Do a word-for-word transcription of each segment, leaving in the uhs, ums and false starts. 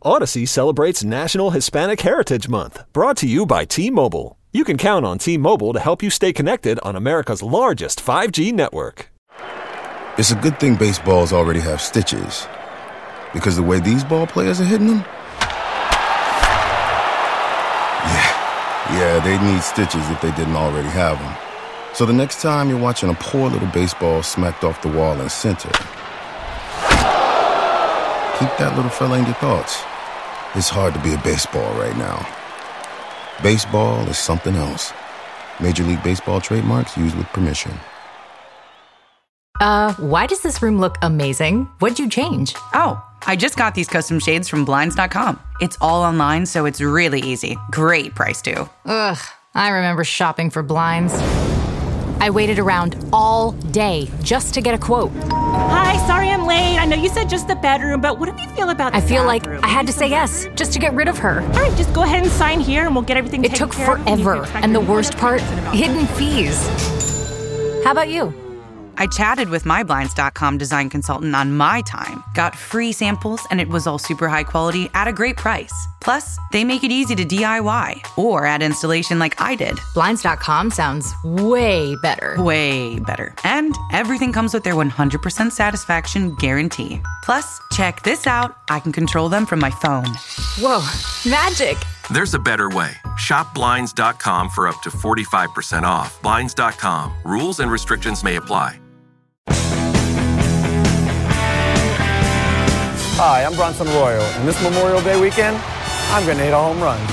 Odyssey celebrates National Hispanic Heritage Month, brought to you by T-Mobile. You can count on T-Mobile to help you stay connected on America's largest five G network. It's a good thing baseballs already have stitches, because the way these ball players are hitting them, yeah, yeah, they'd need stitches if they didn't already have them. So the next time you're watching a poor little baseball smacked off the wall in center, keep that little fella in your thoughts. It's hard to be a baseball right now. Baseball is something else. Major League Baseball trademarks used with permission. Uh, why does this room look amazing? What'd you change? Oh, I just got these custom shades from Blinds dot com. It's all online, so it's really easy. Great price, too. Ugh, I remember shopping for blinds. I waited around all day just to get a quote. Hi, sorry I'm late. I know you said just the bedroom, but what do you feel about the I feel bathroom? like I had to say yes just to get rid of her. All right, just go ahead and sign here and we'll get everything It taken took care of. forever, and the worst part, hidden fees. How about you? I chatted with my Blinds dot com design consultant on my time, got free samples, and it was all super high quality at a great price. Plus, they make it easy to D I Y or add installation like I did. Blinds dot com sounds way better. Way better. And everything comes with their one hundred percent satisfaction guarantee. Plus, check this out. I can control them from my phone. Whoa, magic. There's a better way. Shop Blinds dot com for up to forty-five percent off. Blinds dot com. Rules and restrictions may apply. Hi, I'm Bronson Arroyo, and this Memorial Day weekend, I'm going to hit a home run.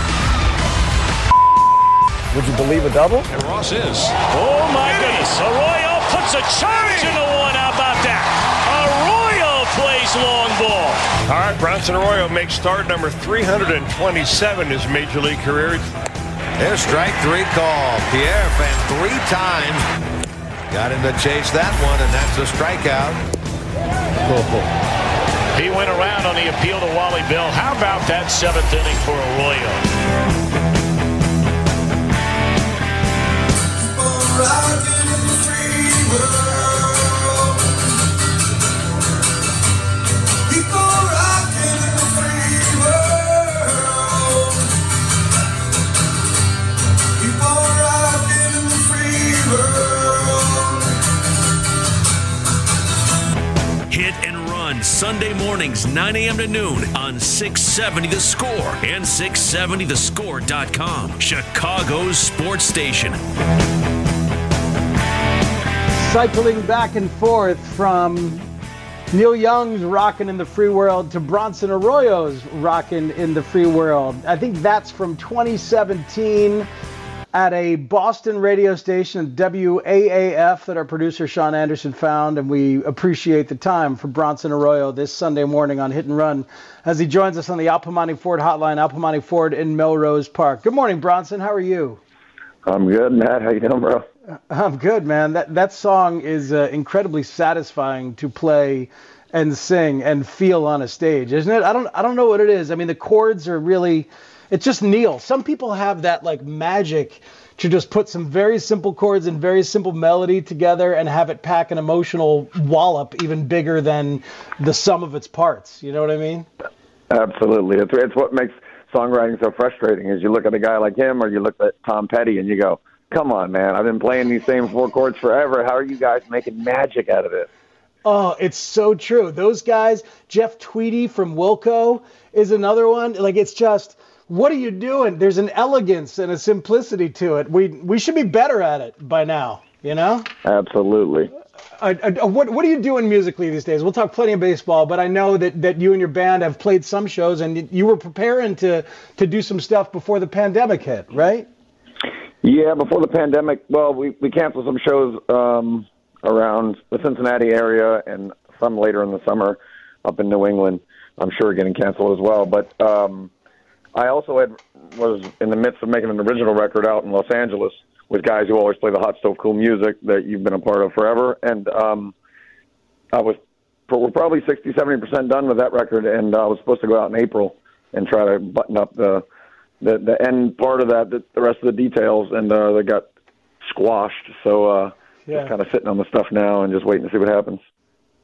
Would you believe a double? And Ross is. Oh, my goodness. Arroyo puts a charge into one. How about that? Arroyo plays long ball. All right, Bronson Arroyo makes start number three hundred twenty-seven in his Major League career. There's strike three call. Pierre Fan three times. Got him to chase that one, and that's a strikeout. Oh. He went around on the appeal to Wally Bill. How about that seventh inning for Arroyo? Hit and Run, Sunday mornings, nine a.m. to noon on six seventy The Score and six seventy the score dot com, Chicago's sports station. Cycling back and forth from Neil Young's Rockin' in the Free World to Bronson Arroyo's Rockin' in the Free World. I think that's from twenty seventeen at a Boston radio station, W A A F, that our producer Sean Anderson found, and we appreciate the time for Bronson Arroyo this Sunday morning on Hit and Run as he joins us on the Al Piemonte Ford hotline, Al Piemonte Ford in Melrose Park. Good morning, Bronson. How are you? I'm good, Matt. How you doing, bro? I'm good, man. That that song is uh, incredibly satisfying to play and sing and feel on a stage, isn't it? I don't I don't know what it is. I mean, the chords are really, it's just Neil. Some people have that like magic to just put some very simple chords and very simple melody together and have it pack an emotional wallop even bigger than the sum of its parts. You know what I mean? Absolutely. It's it's what makes songwriting so frustrating is you look at a guy like him or you look at Tom Petty and you go, come on, man, I've been playing these same four chords forever. How are you guys making magic out of it? Oh, it's so true. Those guys, Jeff Tweedy from Wilco is another one. Like, it's just, what are you doing? There's an elegance and a simplicity to it. We we should be better at it by now, you know? Absolutely. Uh, uh, what what are you doing musically these days? We'll talk plenty of baseball, but I know that, that you and your band have played some shows, and you were preparing to, to do some stuff before the pandemic hit, right? Yeah, before the pandemic, well, we, we canceled some shows um, around the Cincinnati area and some later in the summer up in New England. I'm sure getting canceled as well. But um, I also had was in the midst of making an original record out in Los Angeles with guys who always play the hot stove cool music that you've been a part of forever. And um, I was we're probably sixty, seventy percent done with that record, and I was supposed to go out in April and try to button up the the, the end part of that, the, the rest of the details, and uh, they got squashed. So uh, yeah. just kind of sitting on the stuff now and just waiting to see what happens.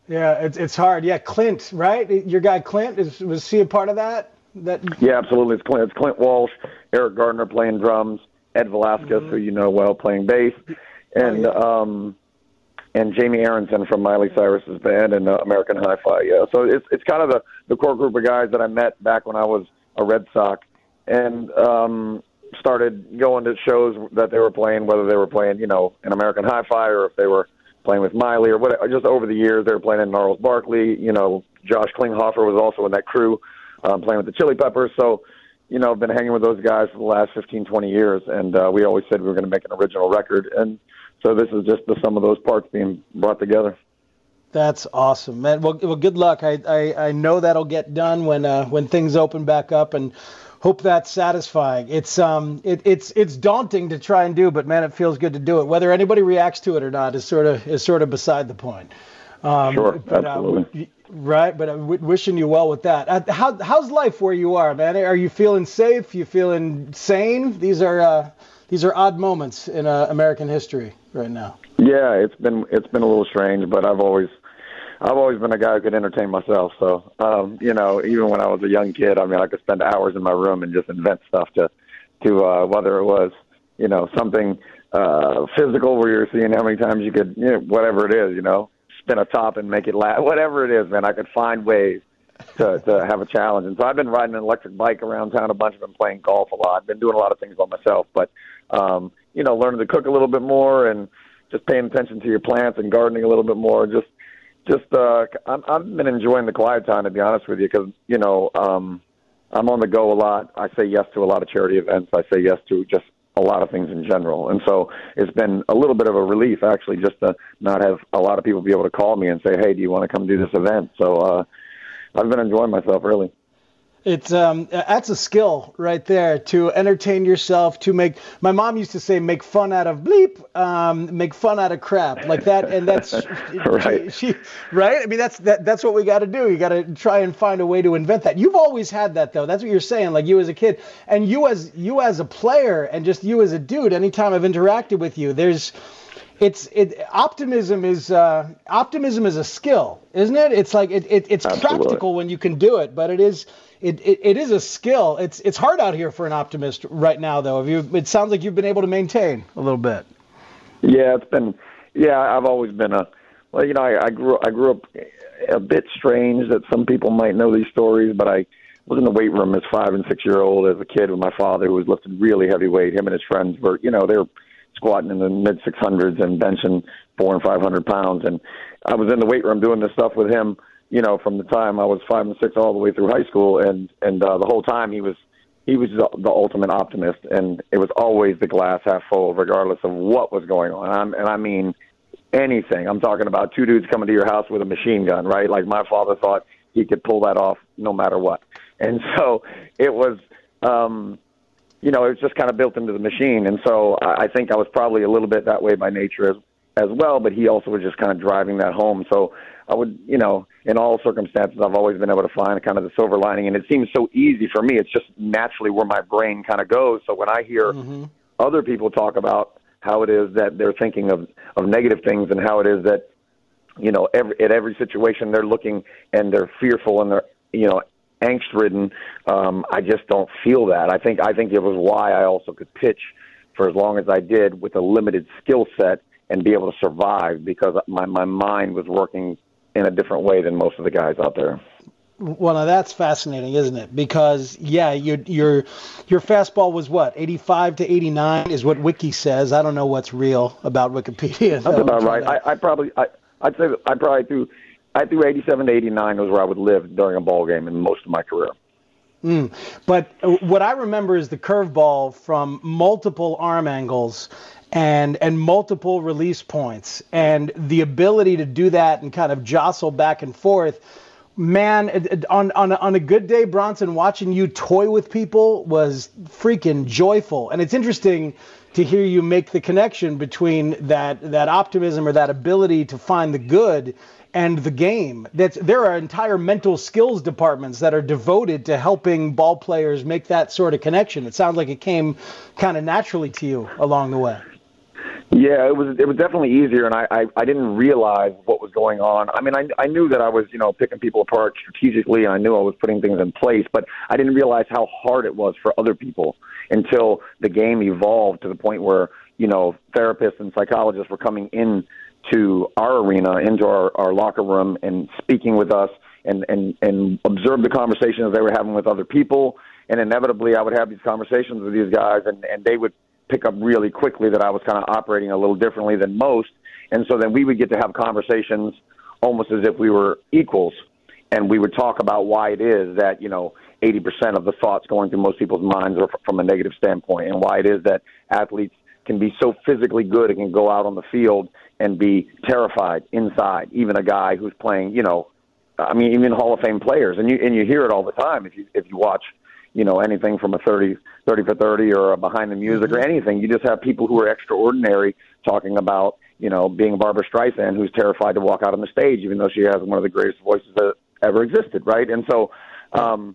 Yeah, it's it's hard. Yeah, Clint, right? Your guy Clint, is, was he a part of that? That Yeah, absolutely. It's Clint, it's Clint Walsh, Eric Gardner playing drums, Ed Velasquez, mm-hmm. who you know well, playing bass, and oh, yeah. um, and Jamie Aronson from Miley Cyrus's band and uh, American Hi-Fi. Yeah, so it's it's kind of the, the core group of guys that I met back when I was a Red Sox, and um, started going to shows that they were playing, whether they were playing, you know, in American Hi-Fi or if they were playing with Miley or whatever. Just over the years, they were playing in Gnarls Barkley. You know, Josh Klinghoffer was also in that crew, um, playing with the Chili Peppers. So, you know, I've been hanging with those guys for the last fifteen, twenty years, and uh, we always said we were going to make an original record. And so this is just the sum of those parts being brought together. That's awesome, man. Well, well good luck. I, I, I know that'll get done when uh, when things open back up, and hope that's satisfying. It's um it, it's it's daunting to try and do, but man, it feels good to do it. Whether anybody reacts to it or not is sort of is sort of beside the point. Um, sure, but, absolutely. Uh, right, but I'm wishing you well with that. Uh, how how's life where you are, man? Are you feeling safe? You feeling sane? These are uh, these are odd moments in uh, American history right now. Yeah, it's been it's been a little strange, but I've always. I've always been a guy who could entertain myself. So, um, you know, even when I was a young kid, I mean, I could spend hours in my room and just invent stuff to, to uh, whether it was, you know, something uh, physical where you're seeing how many times you could, you know, whatever it is, you know, spin a top and make it laugh, whatever it is, man, I could find ways to, to have a challenge. And so I've been riding an electric bike around town a bunch. I've been playing golf a lot. I've been doing a lot of things by myself, but, um, you know, learning to cook a little bit more and just paying attention to your plants and gardening a little bit more, just, Just, uh, I'm, I've been enjoying the quiet time, to be honest with you, because, you know, um, I'm on the go a lot. I say yes to a lot of charity events. I say yes to just a lot of things in general. And so it's been a little bit of a relief, actually, just to not have a lot of people be able to call me and say, hey, do you want to come do this event? So uh, I've been enjoying myself, really. It's um that's a skill right there, to entertain yourself, to make, my mom used to say, make fun out of bleep, um, make fun out of crap, like that, and that's right. She, she, right? I mean, that's that that's what we got to do. You got to try and find a way to invent that. You've always had that, though. That's what you're saying. Like you as a kid, and you as you as a player, and just you as a dude. Anytime I've interacted with you, there's. It's it optimism is uh, optimism is a skill, isn't it? It's like it, it it's Absolutely. practical when you can do it, but it is it, it it is a skill. It's it's hard out here for an optimist right now, though. Have you? It sounds like you've been able to maintain a little bit. Yeah, it's been. Yeah, I've always been a. Well, you know, I, I grew I grew up a bit strange that some people might know these stories, but I was in the weight room as five and six year old as a kid with my father, who was lifting really heavy weight. Him and his friends were, you know, they were squatting in the mid six hundreds and benching four and five hundred pounds. And I was in the weight room doing this stuff with him, you know, from the time I was five and six all the way through high school. And, and, uh, the whole time he was, he was the, the ultimate optimist. And it was always the glass half full, regardless of what was going on. I'm, and I mean, anything. I'm talking about two dudes coming to your house with a machine gun, right? Like my father thought he could pull that off no matter what. And so it was, um, you know, it was just kind of built into the machine. And so I think I was probably a little bit that way by nature as as well, but he also was just kind of driving that home. So I would, you know, in all circumstances, I've always been able to find kind of the silver lining. And it seems so easy for me. It's just naturally where my brain kind of goes. So when I hear mm-hmm. other people talk about how it is that they're thinking of, of negative things and how it is that, you know, every, at every situation they're looking and they're fearful and they're, you know, angst-ridden, um, I just don't feel that. I think I think it was why I also could pitch for as long as I did with a limited skill set and be able to survive, because my, my mind was working in a different way than most of the guys out there. Well, now that's fascinating, isn't it? Because, yeah, your your your fastball was what, eighty-five to eighty-nine is what Wiki says. I don't know what's real about Wikipedia. That's about right. I, I probably, I, I'd say I probably threw, I threw eighty-seven to eighty-nine was where I would live during a ball game in most of my career. Mm. But what I remember is the curveball from multiple arm angles and and multiple release points, and the ability to do that and kind of jostle back and forth. Man, on on a, on a good day, Bronson, watching you toy with people was freaking joyful. And it's interesting to hear you make the connection between that that optimism or that ability to find the good and the game. That's, there are entire mental skills departments that are devoted to helping ball players make that sort of connection. It sounds like it came kind of naturally to you along the way. Yeah, it was it was definitely easier, and I, I, I didn't realize what was going on. I mean, I, I knew that I was, you know, picking people apart strategically, and I knew I was putting things in place, but I didn't realize how hard it was for other people until the game evolved to the point where, you know, therapists and psychologists were coming in to our arena, into our, our locker room, and speaking with us and, and, and observe the conversations they were having with other people. And inevitably, I would have these conversations with these guys, and, and they would pick up really quickly that I was kind of operating a little differently than most. And so then we would get to have conversations almost as if we were equals. And we would talk about why it is that, you know, eighty percent of the thoughts going through most people's minds are from a negative standpoint, and why it is that athletes can be so physically good and can go out on the field and be terrified inside. Even a guy who's playing, you know, I mean, even Hall of Fame players. And you, and you hear it all the time if you, if you watch, you know, anything from a thirty, thirty for thirty or a Behind the Music or anything. You just have people who are extraordinary talking about, you know, being Barbra Streisand, who's terrified to walk out on the stage, even though she has one of the greatest voices that ever existed, right? And so um,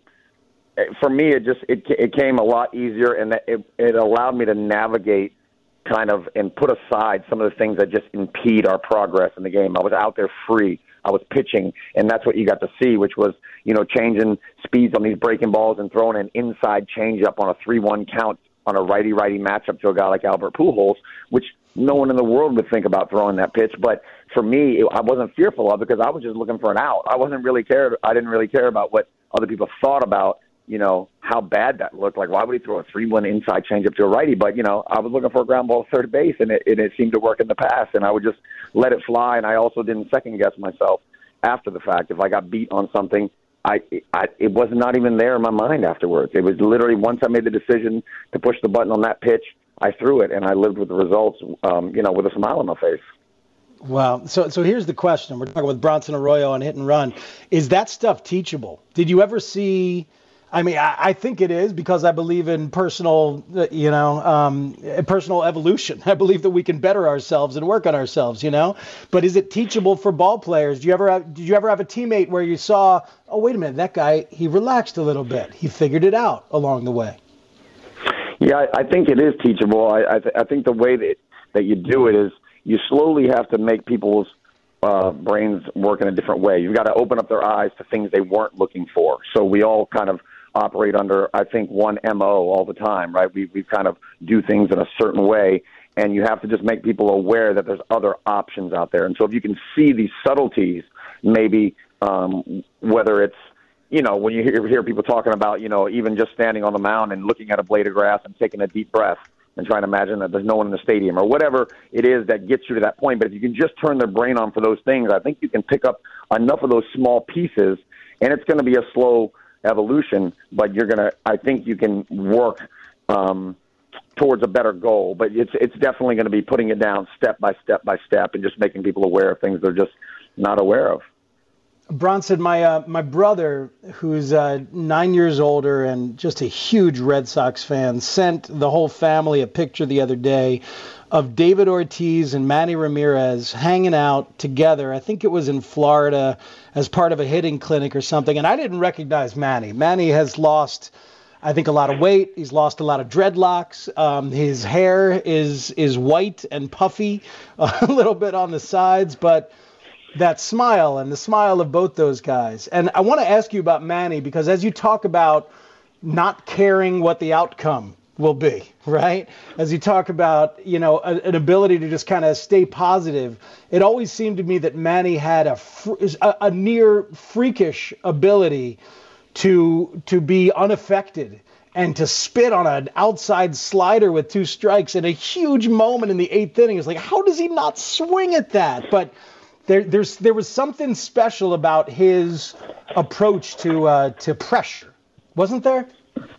for me, it just it, it came a lot easier, and it, it allowed me to navigate kind of and put aside some of the things that just impede our progress in the game. I was out there free. I was pitching, and that's what you got to see, which was, you know, changing speeds on these breaking balls and throwing an inside changeup on a three one count on a righty-righty matchup to a guy like Albert Pujols, which no one in the world would think about throwing that pitch. But for me, it, I wasn't fearful of it because I was just looking for an out. I wasn't really cared. I didn't really care about what other people thought about, you know, how bad that looked. Like, why would he throw a three one inside changeup to a righty? But, you know, I was looking for a ground ball at third base, and it, and it seemed to work in the past, and I would just let it fly, and I also didn't second-guess myself after the fact. If I got beat on something, I, I it was not even there in my mind afterwards. It was literally once I made the decision to push the button on that pitch, I threw it, and I lived with the results, um, you know, with a smile on my face. Wow. So so here's the question. We're talking with Bronson Arroyo on Hit and Run. Is that stuff teachable? Did you ever see, I mean, I, I think it is, because I believe in personal, you know, um, personal evolution. I believe that we can better ourselves and work on ourselves, you know. But is it teachable for ball players? Do you ever have, did you ever have a teammate where you saw, oh, wait a minute, that guy, he relaxed a little bit. He figured it out along the way. Yeah, I, I think it is teachable. I, I, th- I think the way that, that you do it is you slowly have to make people's uh, brains work in a different way. You've got to open up their eyes to things they weren't looking for. So we all kind of operate under, I think, one M O all the time, right? We we kind of do things in a certain way, and you have to just make people aware that there's other options out there. And so if you can see these subtleties, maybe um, whether it's, you know, when you hear, hear people talking about, you know, even just standing on the mound and looking at a blade of grass and taking a deep breath and trying to imagine that there's no one in the stadium, or whatever it is that gets you to that point. But if you can just turn their brain on for those things, I think you can pick up enough of those small pieces, and it's going to be a slow evolution, but you're going to, I think you can work um, towards a better goal. But it's it's definitely going to be putting it down step by step by step and just making people aware of things they're just not aware of. Bronson, my uh, my brother, who's uh, nine years older and just a huge Red Sox fan, sent the whole family a picture the other day of David Ortiz and Manny Ramirez hanging out together. I think it was in Florida as part of a hitting clinic or something. And I didn't recognize Manny. Manny has lost, I think, a lot of weight. He's lost a lot of dreadlocks. Um, his hair is is white and puffy, a little bit on the sides, but that smile and the smile of both those guys. And I want to ask you about Manny, because as you talk about not caring what the outcome will be, right? As you talk about, you know, a, an ability to just kind of stay positive, it always seemed to me that Manny had a, a, a near freakish ability to to be unaffected and to spit on an outside slider with two strikes in a huge moment in the eighth inning. It's like, how does he not swing at that? But There, there's, there was something special about his approach to uh, to pressure, wasn't there?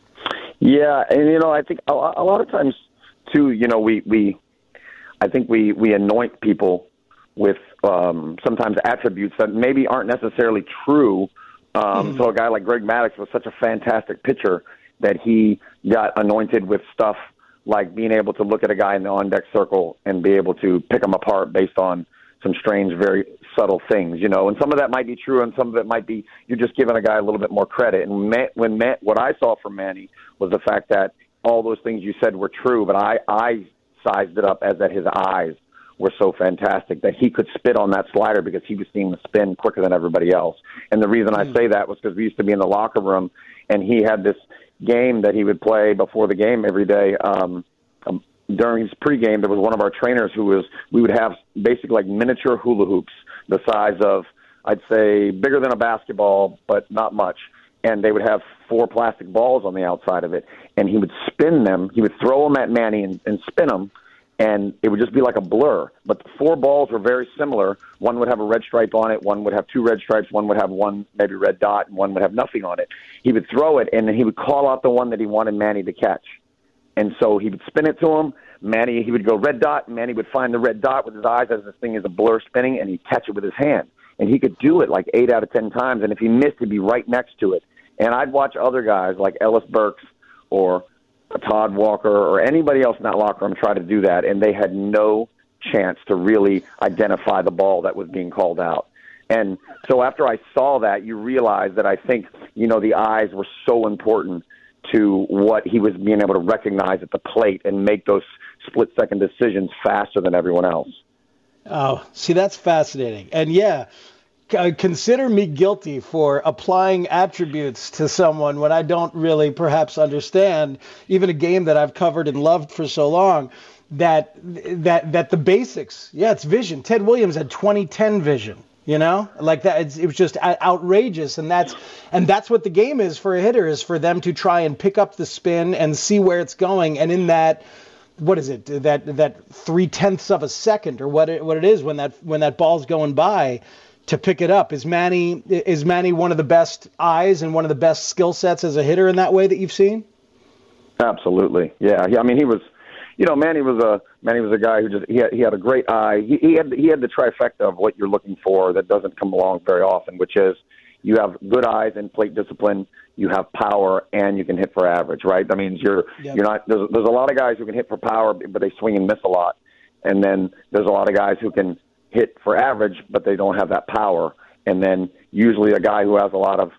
Yeah, and you know, I think a, a lot of times too, you know, we, we I think we, we anoint people with um, sometimes attributes that maybe aren't necessarily true. Um, mm-hmm. So a guy like Greg Maddux was such a fantastic pitcher that he got anointed with stuff like being able to look at a guy in the on-deck circle and be able to pick him apart based on some strange, very subtle things, you know, and some of that might be true, and some of it might be you're just giving a guy a little bit more credit. And Matt, when Matt, what I saw from Manny was the fact that all those things you said were true, but I, I sized it up as that his eyes were so fantastic that he could spit on that slider because he was seeing the spin quicker than everybody else. And the reason I say that was because we used to be in the locker room, and he had this game that he would play before the game every day. Um, um, during his pregame, there was one of our trainers who was, we would have basically like miniature hula hoops the size of, I'd say, bigger than a basketball, but not much. And they would have four plastic balls on the outside of it. And he would spin them. He would throw them at Manny and, and spin them. And it would just be like a blur. But the four balls were very similar. One would have a red stripe on it. One would have two red stripes. One would have one maybe red dot, and one would have nothing on it. He would throw it, and then he would call out the one that he wanted Manny to catch. And so he would spin it to him. Manny, he would go red dot, and Manny would find the red dot with his eyes as this thing is a blur spinning, and he'd catch it with his hand. And he could do it like eight out of ten times. And if he missed, he'd be right next to it. And I'd watch other guys like Ellis Burks or Todd Walker or anybody else in that locker room try to do that, and they had no chance to really identify the ball that was being called out. And so after I saw that, you realize that I think, you know, the eyes were so important to what he was being able to recognize at the plate and make those split-second decisions faster than everyone else. Oh, see, that's fascinating. And, yeah, Uh, consider me guilty for applying attributes to someone when I don't really perhaps understand even a game that I've covered and loved for so long, that that that the basics. Yeah, it's vision. Ted Williams had twenty ten vision, you know, like that. It's, it was just outrageous. And that's and that's what the game is for a hitter, is for them to try and pick up the spin and see where it's going. And in that, what is it, that that three tenths of a second or what it, what it is when that when that ball's going by, to pick it up. Is Manny is Manny one of the best eyes and one of the best skill sets as a hitter in that way that you've seen? Absolutely, yeah. He, I mean, he was, you know, Manny was a Manny was a guy who just he had, he had a great eye. He, he had he had the trifecta of what you're looking for that doesn't come along very often, which is you have good eyes and plate discipline, you have power, and you can hit for average. Right? That means you're yep. you're not. There's, there's a lot of guys who can hit for power, but they swing and miss a lot, and then there's a lot of guys who can hit for average, but they don't have that power. And then usually a guy who has a lot of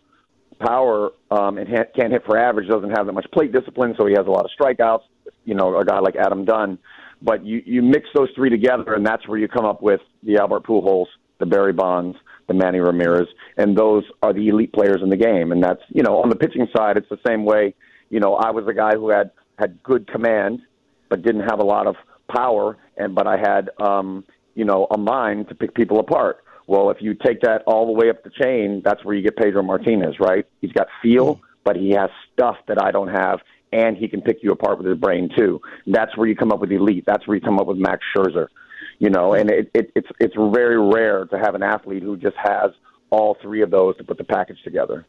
power um, and ha- can't hit for average doesn't have that much plate discipline, so he has a lot of strikeouts, you know, a guy like Adam Dunn. But you, you mix those three together, and that's where you come up with the Albert Pujols, the Barry Bonds, the Manny Ramirez, and those are the elite players in the game. And that's, you know, on the pitching side, it's the same way. You know, I was a guy who had, had good command, but didn't have a lot of power, and but I had um, – you know, a mind to pick people apart. Well, if you take that all the way up the chain, that's where you get Pedro Martinez, right? He's got feel, but he has stuff that I don't have, and he can pick you apart with his brain too. That's where you come up with elite. That's where you come up with Max Scherzer, you know, and it, it, it's it's very rare to have an athlete who just has all three of those to put the package together.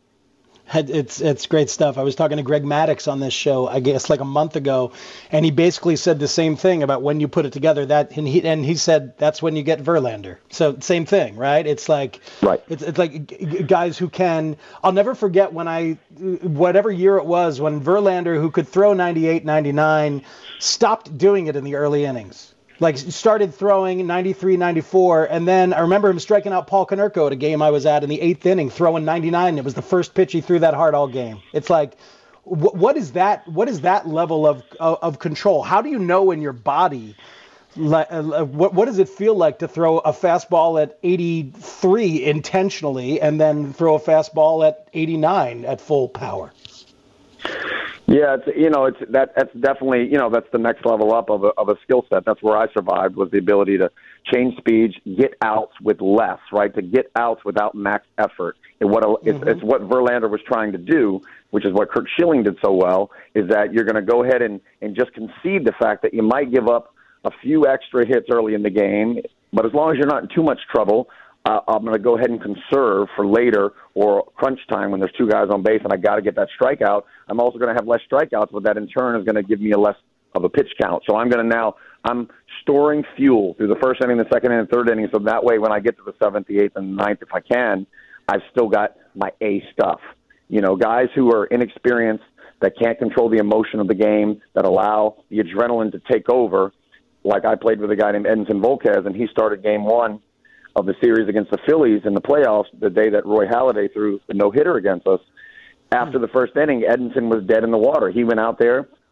It's it's great stuff. I was talking to Greg Maddux on this show, I guess, like a month ago, and he basically said the same thing about when you put it together. That and he and he said that's when you get Verlander. So same thing, right? It's like right. It's it's like guys who can. I'll never forget when I, whatever year it was, when Verlander, who could throw ninety-eight, ninety-nine, stopped doing it in the early innings. Like, started throwing ninety-three, ninety-four, and then I remember him striking out Paul Konerko at a game I was at in the eighth inning, throwing ninety-nine. It was the first pitch he threw that hard all game. It's like, wh- what is that? What is that level of of, of control? How do you know in your body? Like, uh, what what does it feel like to throw a fastball at eighty-three intentionally, and then throw a fastball at eighty-nine at full power? Yeah, it's, you know, it's that that's definitely, you know, that's the next level up of a, of a skill set. That's where I survived, was the ability to change speeds, get outs with less, right? To get outs without max effort. And what mm-hmm. it's, it's what Verlander was trying to do, which is what Curt Schilling did so well, is that you're going to go ahead and, and just concede the fact that you might give up a few extra hits early in the game, but as long as you're not in too much trouble, uh, I'm going to go ahead and conserve for later or crunch time when there's two guys on base and I got to get that strikeout. I'm also going to have less strikeouts, but that in turn is going to give me a less of a pitch count. So I'm going to now, I'm storing fuel through the first inning, the second inning, third inning, so that way when I get to the seventh, the eighth, and the ninth, if I can, I've still got my A stuff. You know, guys who are inexperienced, that can't control the emotion of the game, that allow the adrenaline to take over, like I played with a guy named Edinson Volquez, and he started game one of the series against the Phillies in the playoffs the day that Roy Halladay threw the no-hitter against us. After the first inning, Edinson was dead in the water. He went out there,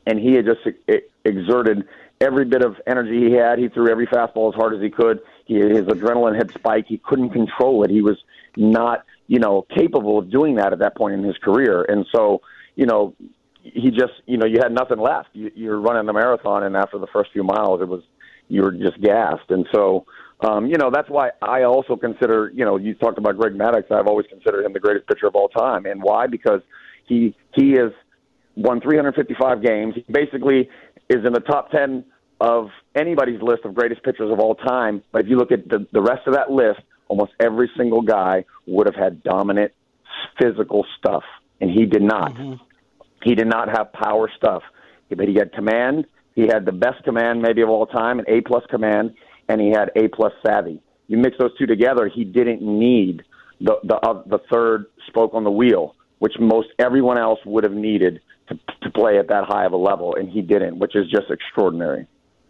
and he had just exerted every bit of energy he had. He threw every fastball as hard as he could. He, his adrenaline had spiked. He couldn't control it. He was not, you know, capable of doing that at that point in his career. And so, you know, he just, you know, you had nothing left. You, you're running the marathon, and after the first few miles, it was, you were just gassed. And so, um, you know, that's why I also consider, you know, you talked about Greg Maddux. I've always considered him the greatest pitcher of all time. And why? Because he he has won three hundred fifty-five games. He basically is in the top ten of anybody's list of greatest pitchers of all time. But if you look at the, the rest of that list, almost every single guy would have had dominant physical stuff, and he did not. Mm-hmm. He did not have power stuff, but he had command. He had the best command maybe of all time, an A-plus command, and he had A-plus savvy. You mix those two together, he didn't need the the, uh, the third spoke on the wheel, which most everyone else would have needed to, to play at that high of a level, and he didn't, which is just extraordinary.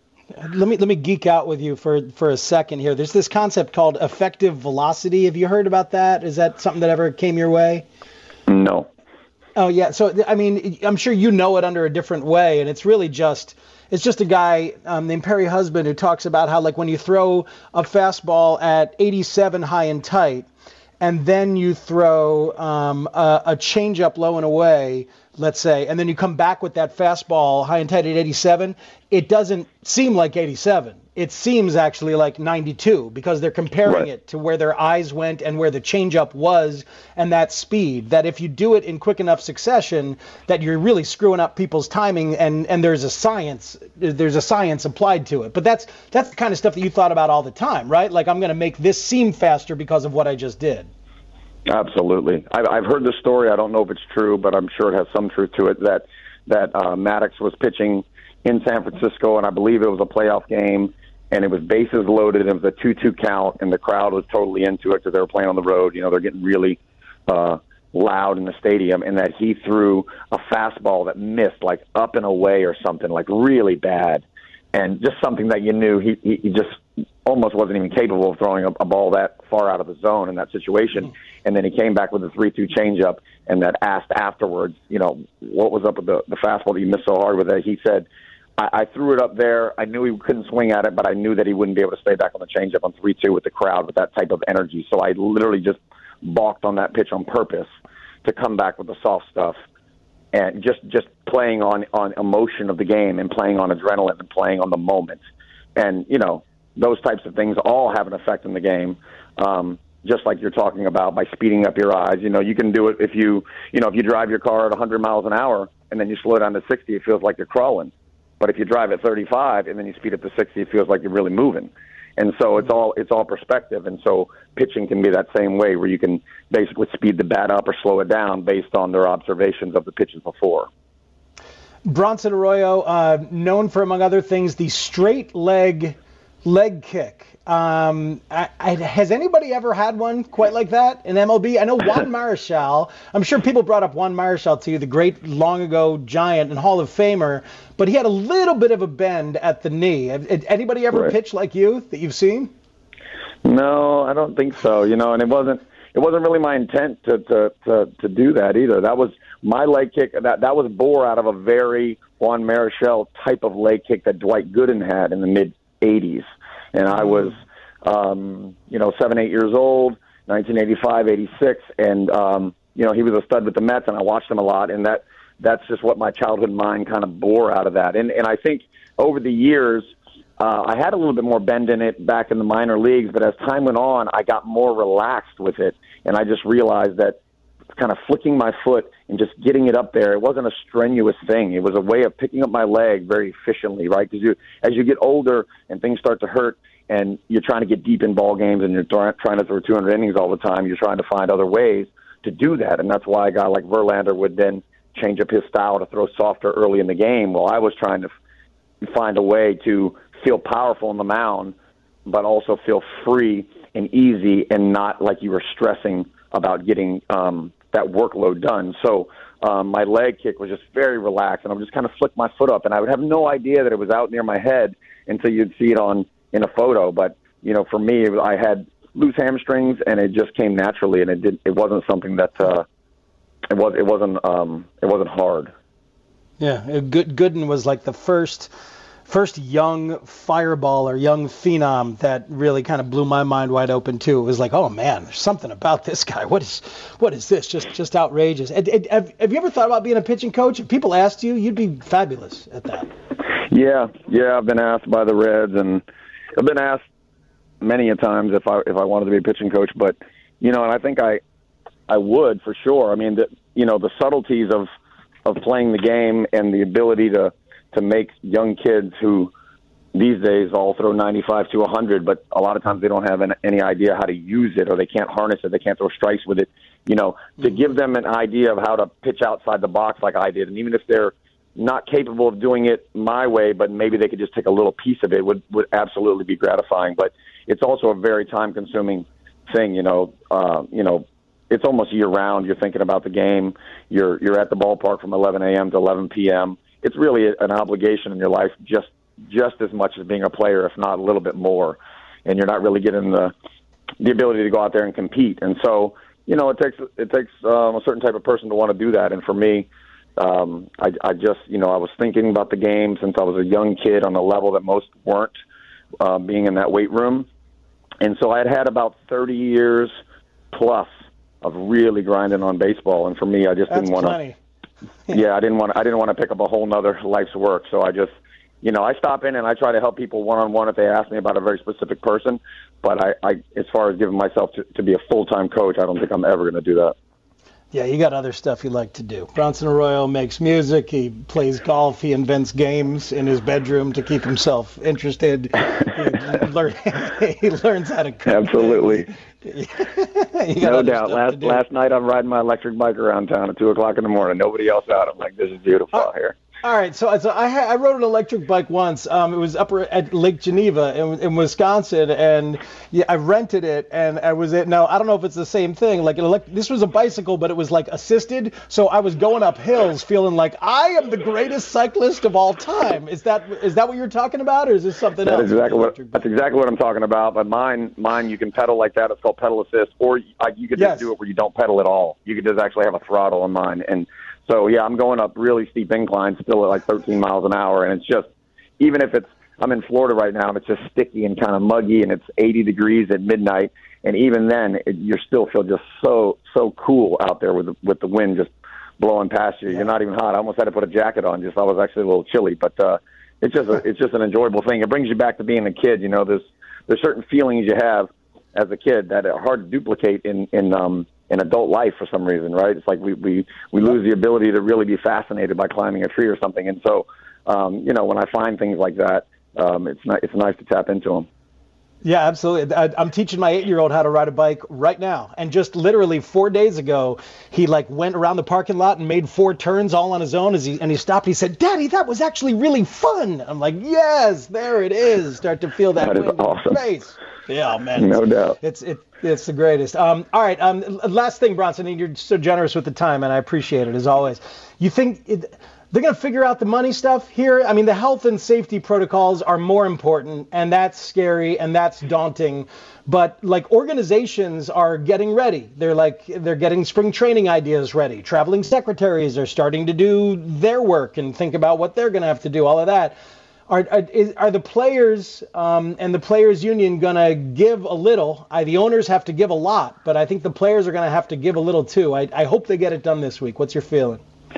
Let me let me geek out with you for, for a second here. There's this concept called effective velocity. Have you heard about that? Is that something that ever came your way? No. Oh, yeah. So, I mean, I'm sure you know it under a different way, and it's really just it's just a guy um, named Perry Husband who talks about how, like, when you throw a fastball at eighty-seven high and tight, and then you throw um, a, a changeup low and away, let's say, and then you come back with that fastball high and tight at eighty-seven, it doesn't seem like eighty-seven. It seems actually like ninety-two because they're comparing right. it to where their eyes went and where the changeup was and that speed, that if you do it in quick enough succession, that you're really screwing up people's timing, and, and there's a science there's a science applied to it. But that's that's the kind of stuff that you thought about all the time, right? Like, I'm going to make this seem faster because of what I just did. Absolutely. I've, I've heard the story. I don't know if it's true, but I'm sure it has some truth to it, that, that uh, Maddux was pitching in San Francisco, and I believe it was a playoff game, and it was bases loaded, and it was a two two count, and the crowd was totally into it because they were playing on the road. You know, they're getting really uh, loud in the stadium, and that he threw a fastball that missed, like up and away or something, like really bad, and just something that you knew he, he, he just almost wasn't even capable of throwing a, a ball that far out of the zone in that situation. Mm-hmm. And then he came back with a three two changeup, and that asked afterwards, you know, what was up with the, the fastball that you missed so hard with it. He said, I, I threw it up there. I knew he couldn't swing at it, but I knew that he wouldn't be able to stay back on the changeup on three two with the crowd with that type of energy. So I literally just balked on that pitch on purpose to come back with the soft stuff, and just, just playing on, on emotion of the game and playing on adrenaline and playing on the moment. And, you know, those types of things all have an effect in the game. Um, just like you're talking about by speeding up your eyes. You know, you can do it if you, you know, if you drive your car at one hundred miles an hour and then you slow down to sixty, it feels like you're crawling. But if you drive at thirty-five and then you speed up to sixty, it feels like you're really moving. And so it's all it's all perspective. And so pitching can be that same way, where you can basically speed the bat up or slow it down based on their observations of the pitches before. Bronson Arroyo, uh, known for, among other things, the straight leg leg kick. Um, I, I, has anybody ever had one quite like that in M L B? I know Juan Marichal. I'm sure people brought up Juan Marichal to you, the great long ago Giant and Hall of Famer, but he had a little bit of a bend at the knee. Had anybody ever right. pitch like you that you've seen? No, I don't think so. You know, and it wasn't it wasn't really my intent to to to, to do that either. That was my leg kick. That that was bore out of a very Juan Marichal type of leg kick that Dwight Gooden had in the mid eighties. And I was, um, you know, seven, eight years old, nineteen eighty-five, eighty-six, and, um, you know, he was a stud with the Mets, and I watched him a lot, and that that's just what my childhood mind kind of bore out of that. And, and I think over the years, uh, I had a little bit more bend in it back in the minor leagues, but as time went on, I got more relaxed with it, and I just realized that kind of flicking my foot and just getting it up there, it wasn't a strenuous thing. It was a way of picking up my leg very efficiently, right? Because you, as you get older and things start to hurt and you're trying to get deep in ball games and you're th- trying to throw two hundred innings all the time, you're trying to find other ways to do that. And that's why a guy like Verlander would then change up his style to throw softer early in the game, while I was trying to f- find a way to feel powerful on the mound, but also feel free and easy and not like you were stressing about getting um, that workload done. So um, my leg kick was just very relaxed, and I would just kind of flick my foot up, and I would have no idea that it was out near my head until you'd see it on in a photo. But, you know, for me, it was, I had loose hamstrings, and it just came naturally, and it did. It wasn't something that uh, it was. It wasn't. Um, it wasn't hard. Yeah, Good Gooden was like the first first young fireball or young phenom that really kind of blew my mind wide open too. It was like, oh man, there's something about this guy. What is what is this? Just just outrageous. And, and, have, have you ever thought about being a pitching coach? If people asked you, you'd be fabulous at that. Yeah, yeah, I've been asked by the Reds, and I've been asked many a times if I if I wanted to be a pitching coach. But you know, and I think I I would for sure. I mean, the, you know, the subtleties of of playing the game and the ability to to make young kids who these days all throw ninety-five to one hundred, but a lot of times they don't have an, any idea how to use it, or they can't harness it, they can't throw strikes with it. You know, to give them an idea of how to pitch outside the box like I did, and even if they're not capable of doing it my way, but maybe they could just take a little piece of it, would, would absolutely be gratifying. But it's also a very time-consuming thing, you know. Uh, you know, it's almost year-round. You're thinking about the game. You're you're at the ballpark from eleven a.m. to eleven p.m. It's really an obligation in your life, just just as much as being a player, if not a little bit more. And you're not really getting the the ability to go out there and compete. And so, you know, it takes it takes um, a certain type of person to want to do that. And for me, um, I, I just, you know, I was thinking about the game since I was a young kid on a level that most weren't, uh, being in that weight room. And so I had had about thirty years plus of really grinding on baseball. And for me, I just That's didn't want to. yeah, I didn't want. I didn't want to pick up a whole nother life's work. So I just, you know, I stop in and I try to help people one on one if they ask me about a very specific person. But I, I as far as giving myself to, to be a full time coach, I don't think I'm ever going to do that. Yeah, you got other stuff you like to do. Bronson Arroyo makes music. He plays golf. He invents games in his bedroom to keep himself interested. He, learn, he learns how to cook. Absolutely. No doubt. Last last night I'm riding my electric bike around town at two o'clock in the morning. Nobody else out. I'm like, this is beautiful uh, out here. All right, so, so I, ha- I rode an electric bike once. Um, it was up at Lake Geneva in, in Wisconsin, and yeah, I rented it, and I was it. Now I don't know if it's the same thing. Like an elect- this was a bicycle, but it was like assisted, so I was going up hills, feeling like I am the greatest cyclist of all time. Is that is that what you're talking about, or is this something that else? Is exactly what, that's exactly what I'm talking about. But mine, mine, you can pedal like that. It's called pedal assist, or uh, you could just yes. do it where you don't pedal at all. You could just actually have a throttle on mine, and so, yeah, I'm going up really steep inclines still at like thirteen miles an hour. And it's just, even if it's, I'm in Florida right now, and it's just sticky and kind of muggy, and it's eighty degrees at midnight. And even then, it, you still feel just so, so cool out there with the, with the wind just blowing past you. Yeah. You're not even hot. I almost had to put a jacket on. Just I was actually a little chilly. But uh, it's just a, it's just an enjoyable thing. It brings you back to being a kid. You know, there's, there's certain feelings you have as a kid that are hard to duplicate in, in um, in adult life for some reason, right? It's like we, we, we lose the ability to really be fascinated by climbing a tree or something. And so, um, you know, when I find things like that, um, it's not, it's nice to tap into them. Yeah, absolutely. I, I'm teaching my eight-year-old how to ride a bike right now. And just literally four days ago, he like went around the parking lot and made four turns all on his own. As he and he stopped. He said, "Daddy, that was actually really fun." I'm like, "Yes, there it is." Start to feel that, that wind awesome. in your face. Yeah, man. No doubt. It's it it's the greatest. Um, all right. Um, last thing, Bronson, you're so generous with the time, and I appreciate it as always. You think it, they're going to figure out the money stuff here? I mean, the health and safety protocols are more important, and that's scary, and that's daunting. But like organizations are getting ready. They're like they're getting spring training ideas ready. Traveling secretaries are starting to do their work and think about what they're going to have to do. All of that. Are are, is, are the players um, and the players union going to give a little? I, the owners have to give a lot, but I think the players are going to have to give a little too. I, I hope they get it done this week. What's your feeling?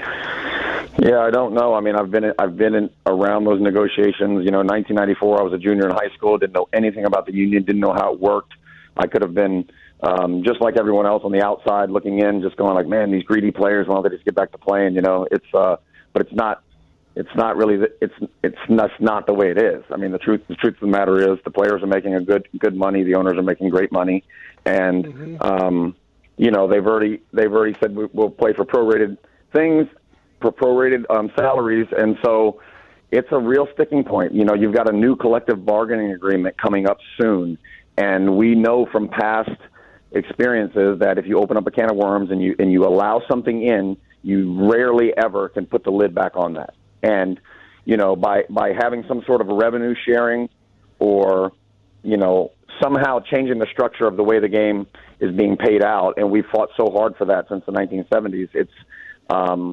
Yeah, I don't know. I mean, I've been in, I've been in, around those negotiations. You know, in nineteen ninety-four, I was a junior in high school. Didn't know anything about the union. Didn't know how it worked. I could have been um, just like everyone else on the outside, looking in, just going like, "Man, these greedy players. Why don't they just get back to playing?" You know, it's uh, but it's not. It's not really. The, it's it's not, not the way it is. I mean, the truth the truth of the matter is, the players are making a good good money. The owners are making great money, and mm-hmm. um, you know, they've already they've already said we, we'll play for prorated things. For prorated um, salaries, and so it's a real sticking point. You know, you've got a new collective bargaining agreement coming up soon, and we know from past experiences that if you open up a can of worms and you and you allow something in, you rarely ever can put the lid back on that. And you know, by by having some sort of a revenue sharing, or you know, somehow changing the structure of the way the game is being paid out, and we've fought so hard for that since the nineteen seventies. It's um,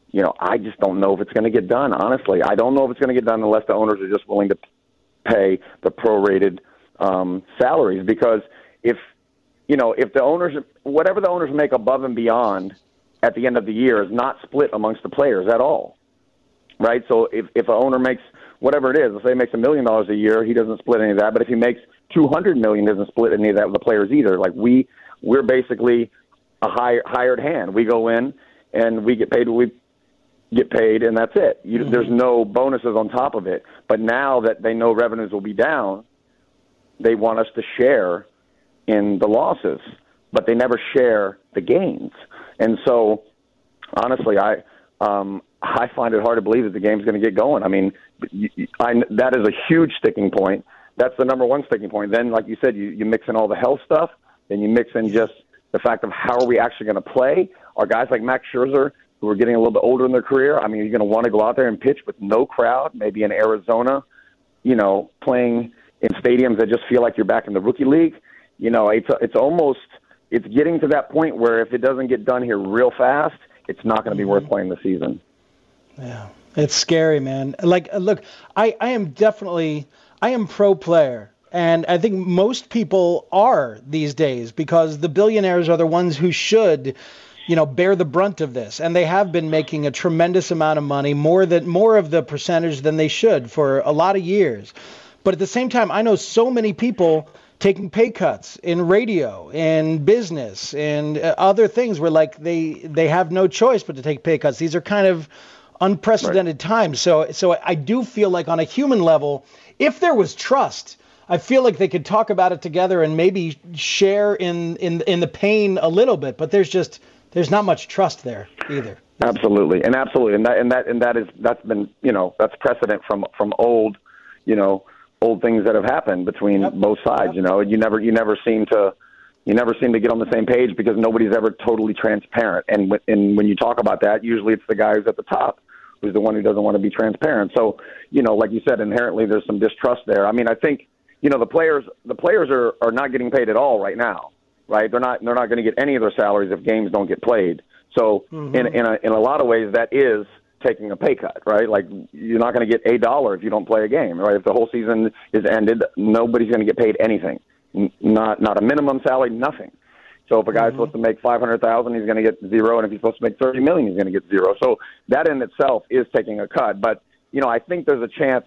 you know, I just don't know if it's going to get done, honestly. I don't know if it's going to get done unless the owners are just willing to pay the prorated um, salaries. Because if, you know, if the owners, whatever the owners make above and beyond at the end of the year is not split amongst the players at all, right? So if, if an owner makes whatever it is, let's say he makes a million dollars a year, he doesn't split any of that. But if he makes two hundred million dollars, doesn't split any of that with the players either. Like we, we're basically a hire, hired hand. We go in and we get paid what we get paid, and that's it. You, mm-hmm. There's no bonuses on top of it. But now that they know revenues will be down, they want us to share in the losses, but they never share the gains. And so, honestly, I um, I find it hard to believe that the game's going to get going. I mean, I, that is a huge sticking point. That's the number one sticking point. Then, like you said, you, you mix in all the health stuff, then you mix in just the fact of how are we actually going to play. Are guys like Max Scherzer, who are getting a little bit older in their career, I mean, you're going to want to go out there and pitch with no crowd, maybe in Arizona, you know, playing in stadiums that just feel like you're back in the rookie league. You know, it's it's almost it's getting to that point where if it doesn't get done here real fast, it's not going to be worth playing the season. Yeah, it's scary, man. Like, look, I, I am definitely I am pro player. And I think most people are these days because the billionaires are the ones who should, you know, bear the brunt of this. And they have been making a tremendous amount of money, more than more of the percentage than they should for a lot of years. But at the same time, I know so many people taking pay cuts in radio, in business, and other things where like they they have no choice but to take pay cuts. These are kind of unprecedented right. times. So so I do feel like on a human level, if there was trust, I feel like they could talk about it together and maybe share in, in in the pain a little bit, but there's just there's not much trust there either. Absolutely, and absolutely, and that and that and that is that's been you know that's precedent from from old, you know, old things that have happened between yep. both sides. Yep. You know, you never you never seem to you never seem to get on the same page because nobody's ever totally transparent. And w- and when you talk about that, usually it's the guy who's at the top who's the one who doesn't want to be transparent. So you know, like you said, inherently there's some distrust there. I mean, I think. You know, the players the players are, are not getting paid at all right now, right? They're not they're not going to get any of their salaries if games don't get played. So mm-hmm. in in a, in a lot of ways, that is taking a pay cut, right? Like you're not going to get a dollar if you don't play a game, right? If the whole season is ended, nobody's going to get paid anything, N- not not a minimum salary, nothing. So if a guy's mm-hmm. supposed to make five hundred thousand, he's going to get zero, and if he's supposed to make thirty million, he's going to get zero. So that in itself is taking a cut. But you know, I think there's a chance,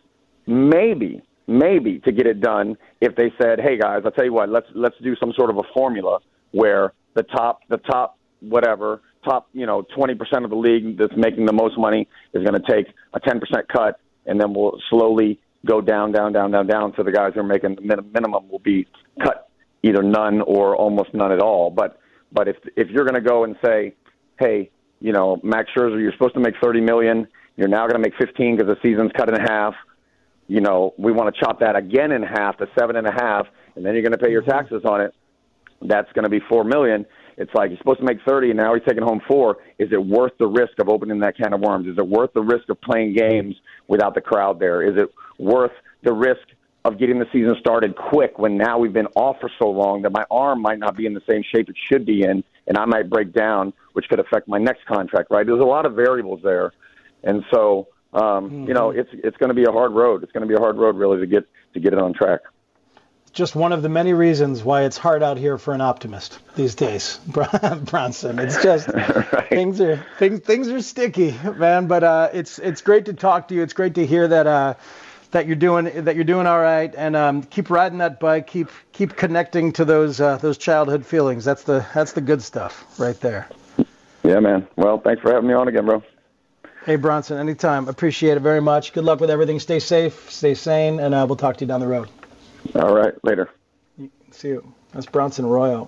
maybe. Maybe to get it done if they said, "Hey guys, I'll tell you what, let's let's do some sort of a formula where the top the top whatever top you know twenty percent of the league that's making the most money is going to take a ten percent cut, and then we'll slowly go down down down down down so the guys who are making the min- minimum will be cut either none or almost none at all." But but if if you're going to go and say, "Hey, you know, Max Scherzer, you're supposed to make thirty million, you're now going to make fifteen because the season's cut in half." You know, we want to chop that again in half to seven and a half, and then you're going to pay your taxes on it. That's going to be four million. It's like you're supposed to make thirty, and now he's taking home four. Is it worth the risk of opening that can of worms? Is it worth the risk of playing games without the crowd there? Is it worth the risk of getting the season started quick when now we've been off for so long that my arm might not be in the same shape it should be in, and I might break down, which could affect my next contract, right? There's a lot of variables there, and so. Um, mm-hmm. You know, it's it's going to be a hard road. It's going to be a hard road, really, to get to get it on track. Just one of the many reasons why it's hard out here for an optimist these days, Bronson. It's just right. things are things things are sticky, man. But uh, it's it's great to talk to you. It's great to hear that uh, that you're doing that you're doing all right, and um, keep riding that bike. Keep keep connecting to those uh, those childhood feelings. That's the that's the good stuff right there. Yeah, man. Well, thanks for having me on again, bro. Hey, Bronson, anytime. Appreciate it very much. Good luck with everything. Stay safe, stay sane, and uh, we'll talk to you down the road. All right, later. See you. That's Bronson Arroyo.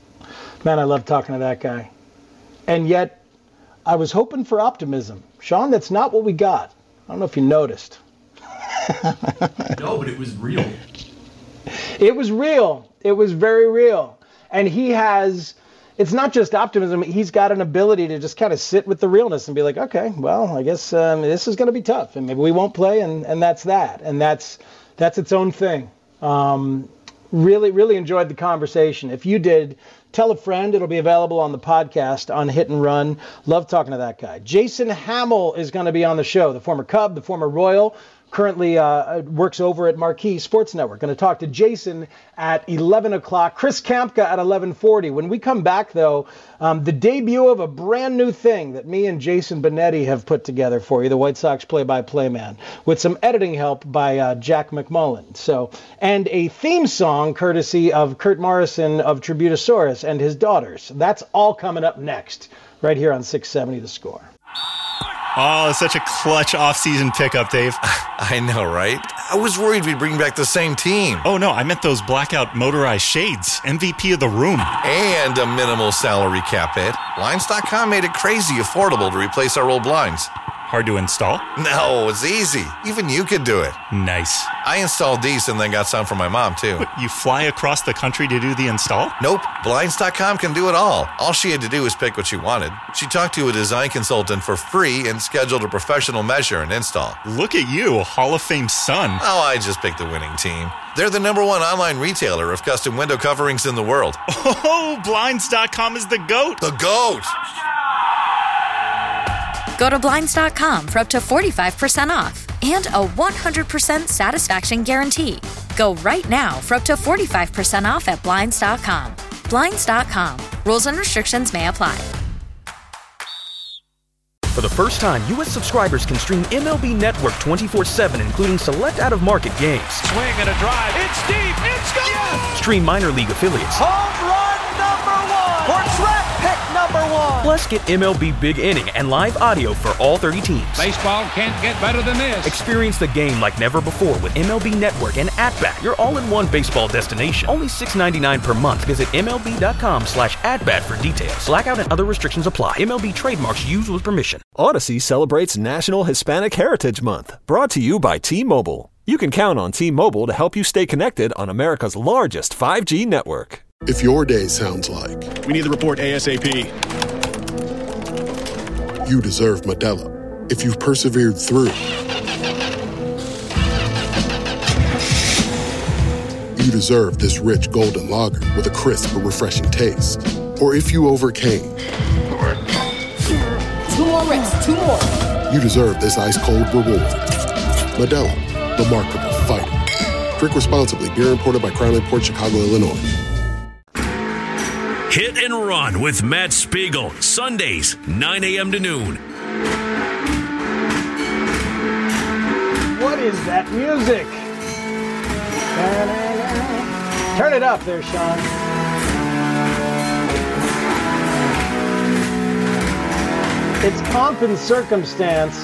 Man, I love talking to that guy. And yet, I was hoping for optimism. Sean, that's not what we got. I don't know if you noticed. No, but it was real. It was real. It was very real. And he has... It's not just optimism. He's got an ability to just kind of sit with the realness and be like, okay, well, I guess um, this is going to be tough, and maybe we won't play, and, and that's that. And that's that's its own thing. Um, Really, really enjoyed the conversation. If you did, tell a friend. It'll be available on the podcast on Hit and Run. Love talking to that guy. Jason Hamill is going to be on the show, the former Cub, the former Royal. Currently uh, works over at Marquee Sports Network. Going to talk to Jason at eleven o'clock. Chris Kampka at eleven forty. When we come back, though, um, the debut of a brand new thing that me and Jason Benetti have put together for you, the White Sox play-by-play man, with some editing help by uh, Jack McMullen. So, and a theme song courtesy of Kurt Morrison of Tributosaurus and his daughters. That's all coming up next, right here on six seventy The Score. Oh, it's such a clutch off-season pickup, Dave. I know, right? I was worried we'd bring back the same team. Oh, no, I meant those blackout motorized shades. M V P of the room. And a minimal salary cap hit. Blinds dot com made it crazy affordable to replace our old blinds. Hard to install? No, it's easy. Even you could do it. Nice. I installed these and then got some for my mom, too. What, you fly across the country to do the install? Nope. Blinds dot com can do it all. All she had to do was pick what she wanted. She talked to a design consultant for free and scheduled a professional measure and install. Look at you, Hall of Fame son. Oh, I just picked the winning team. They're the number one online retailer of custom window coverings in the world. Oh, Blinds dot com is the GOAT. The GOAT! Go to Blinds dot com for up to forty-five percent off and a one hundred percent satisfaction guarantee. Go right now for up to forty-five percent off at Blinds dot com. Blinds dot com. Rules and restrictions may apply. For the first time, U S subscribers can stream M L B Network twenty-four seven, including select out-of-market games. Swing and a drive. It's deep. It's gone. Yes! Stream minor league affiliates. Home run number one. Or draft pick number one. Plus, get M L B Big Inning and live audio for all thirty teams. Baseball can't get better than this. Experience the game like never before with M L B Network and At-Bat, your all-in-one baseball destination. Only six dollars and ninety-nine cents per month. Visit M L B dot com slash at-bat for details. Blackout and other restrictions apply. M L B trademarks used with permission. Odyssey celebrates National Hispanic Heritage Month, brought to you by T-Mobile. You can count on T-Mobile to help you stay connected on America's largest five G network. If your day sounds like, we need the report ASAP, you deserve Modelo. If you've persevered through, you deserve this rich golden lager with a crisp but refreshing taste. Or if you overcame, Two more reps, two more. you deserve this ice-cold reward. Modelo, the mark of a fighter. Drink responsibly. Beer imported by Crown Imports, Chicago, Illinois. Hit and Run with Matt Spiegel, Sundays, nine a.m. to noon. What is that music? Turn it up there, Sean. It's Pomp and Circumstance,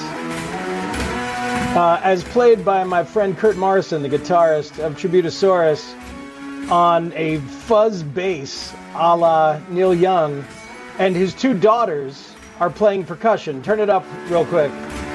uh, as played by my friend Kurt Morrison, the guitarist of Tributosaurus, on a fuzz bass a la Neil Young, and his two daughters are playing percussion. Turn it up real quick.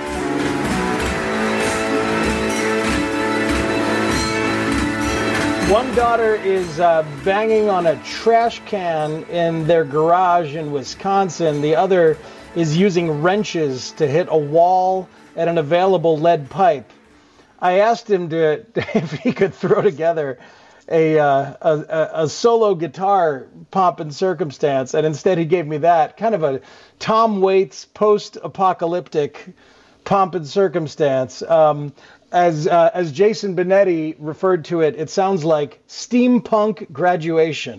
One daughter is uh, banging on a trash can in their garage in Wisconsin. The other is using wrenches to hit a wall at an available lead pipe. I asked him to if he could throw together a, uh, a, a solo guitar Pomp and Circumstance, and instead he gave me that, kind of a Tom Waits post-apocalyptic Pomp and Circumstance. Um, as uh, as Jason Benetti referred to it, it sounds like steampunk graduation.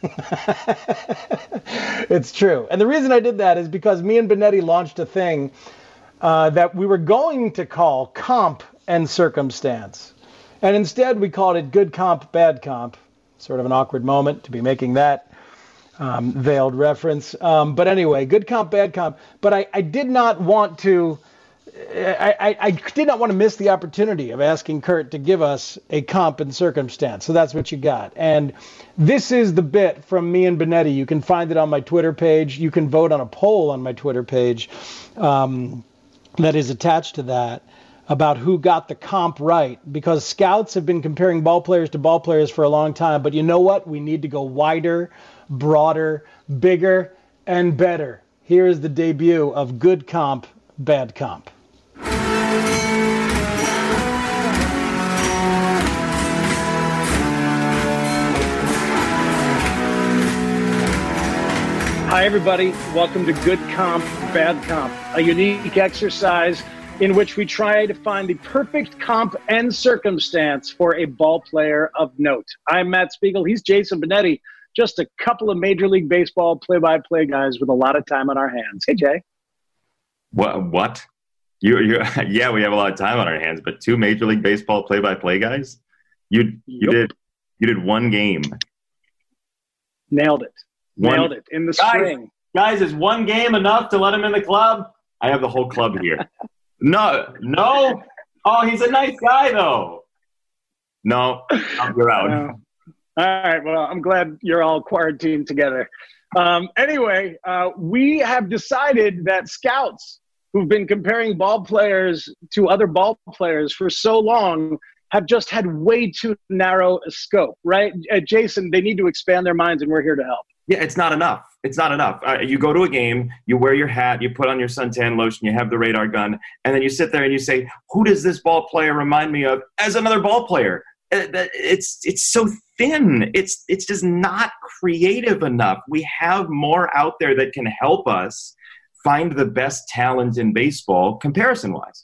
It's true. And the reason I did that is because me and Benetti launched a thing uh, that we were going to call Comp and Circumstance. And instead we called it Good Comp, Bad Comp. Sort of an awkward moment to be making that um, veiled reference. Um, but anyway, Good Comp, Bad Comp. But I, I did not want to... I, I, I did not want to miss the opportunity of asking Kurt to give us a Comp and Circumstance. So that's what you got. And this is the bit from me and Benetti. You can find it on my Twitter page. You can vote on a poll on my Twitter page um, that is attached to that about who got the comp right. Because scouts have been comparing ball players to ball players for a long time. But you know what? We need to go wider, broader, bigger, and better. Here is the debut of Good Comp, Bad Comp. Hi, everybody. Welcome to Good Comp, Bad Comp, a unique exercise in which we try to find the perfect comp and circumstance for a ball player of note. I'm Matt Spiegel. He's Jason Benetti. Just a couple of Major League Baseball play-by-play guys with a lot of time on our hands. Hey, Jay. What? What? You? You? Yeah, we have a lot of time on our hands, but two Major League Baseball play-by-play guys. You? You yep. did? You did one game. Nailed it. One, Nailed it in the guys, spring. Guys, is one game enough to let him in the club? I have the whole club here. no, no. Oh, he's a nice guy, though. No, you're out. Uh, all right. Well, I'm glad you're all quarantined together. Um, anyway, uh, we have decided that scouts who've been comparing ball players to other ball players for so long have just had way too narrow a scope, right? Uh, Jason, they need to expand their minds, and we're here to help. Yeah, it's not enough. It's not enough. Uh, you go to a game, you wear your hat, you put on your suntan lotion, you have the radar gun, and then you sit there and you say, who does this ball player remind me of as another ball player? It's it's so thin. It's it's just not creative enough. We have more out there that can help us find the best talent in baseball comparison-wise.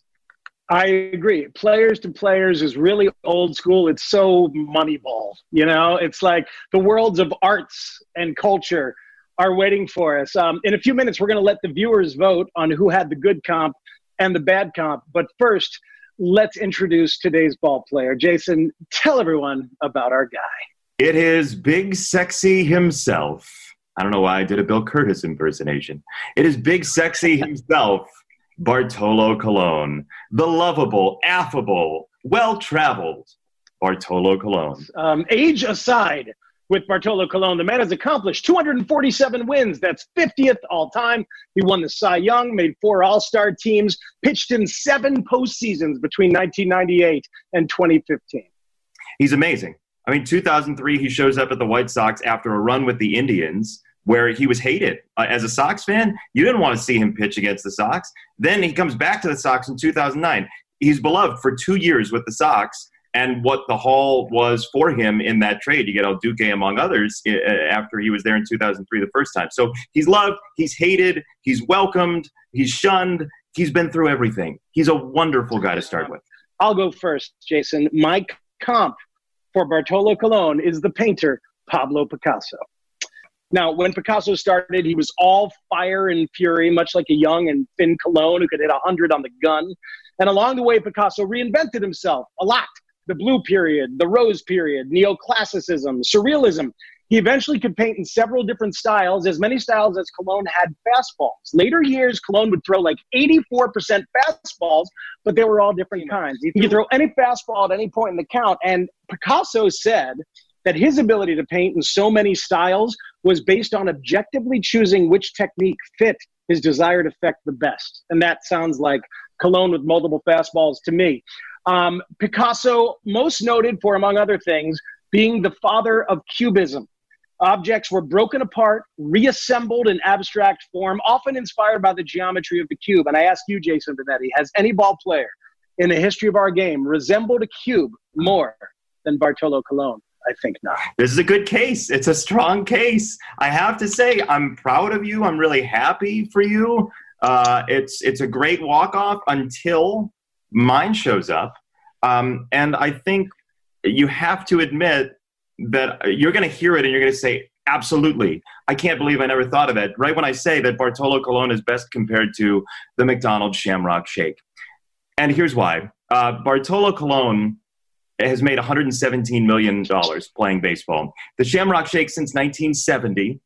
I agree. Players to players is really old school. It's so Moneyball, you know? It's like the worlds of arts and culture are waiting for us. Um, in a few minutes, we're going to let the viewers vote on who had the good comp and the bad comp. But first, let's introduce today's ball player. Jason, tell everyone about our guy. It is Big Sexy himself. I don't know why I did a Bill Curtis impersonation. It is Big Sexy himself. Bartolo Colon, the lovable, affable, well-traveled Bartolo Colon. Um, age aside, with Bartolo Colon, the man has accomplished two hundred forty-seven wins. That's fiftieth all-time. He won the Cy Young, made four All-Star teams, pitched in seven postseasons between nineteen ninety-eight and twenty fifteen. He's amazing. I mean, two thousand three, he shows up at the White Sox after a run with the Indians, where he was hated. Uh, as a Sox fan, you didn't want to see him pitch against the Sox. Then he comes back to the Sox in two thousand nine. He's beloved for two years with the Sox, and what the haul was for him in that trade. You get El Duque, among others, uh, after he was there in two thousand three the first time. So he's loved, he's hated, he's welcomed, he's shunned. He's been through everything. He's a wonderful guy to start with. I'll go first, Jason. My comp for Bartolo Colon is the painter Pablo Picasso. Now, when Picasso started, he was all fire and fury, much like a young and thin Colon who could hit one hundred on the gun. And along the way, Picasso reinvented himself a lot. The Blue Period, the Rose Period, Neoclassicism, Surrealism. He eventually could paint in several different styles, as many styles as Colon had fastballs. Later years, Colon would throw like eighty-four percent fastballs, but they were all different kinds. He could throw any fastball at any point in the count. And Picasso said that his ability to paint in so many styles was based on objectively choosing which technique fit his desired effect the best. And that sounds like Colon with multiple fastballs to me. Um, Picasso, most noted for, among other things, being the father of Cubism. Objects were broken apart, reassembled in abstract form, often inspired by the geometry of the cube. And I ask you, Jason Benetti, has any ball player in the history of our game resembled a cube more than Bartolo Colon? I think not. This is a good case. It's a strong case. I have to say, I'm proud of you. I'm really happy for you. Uh, it's it's a great walk-off until mine shows up. Um, and I think you have to admit that you're going to hear it and you're going to say, absolutely. I can't believe I never thought of it. Right when I say that Bartolo Colon is best compared to the McDonald's Shamrock Shake. And here's why. Uh, Bartolo Colon has made one hundred seventeen million dollars playing baseball. The Shamrock Shake since nineteen seventy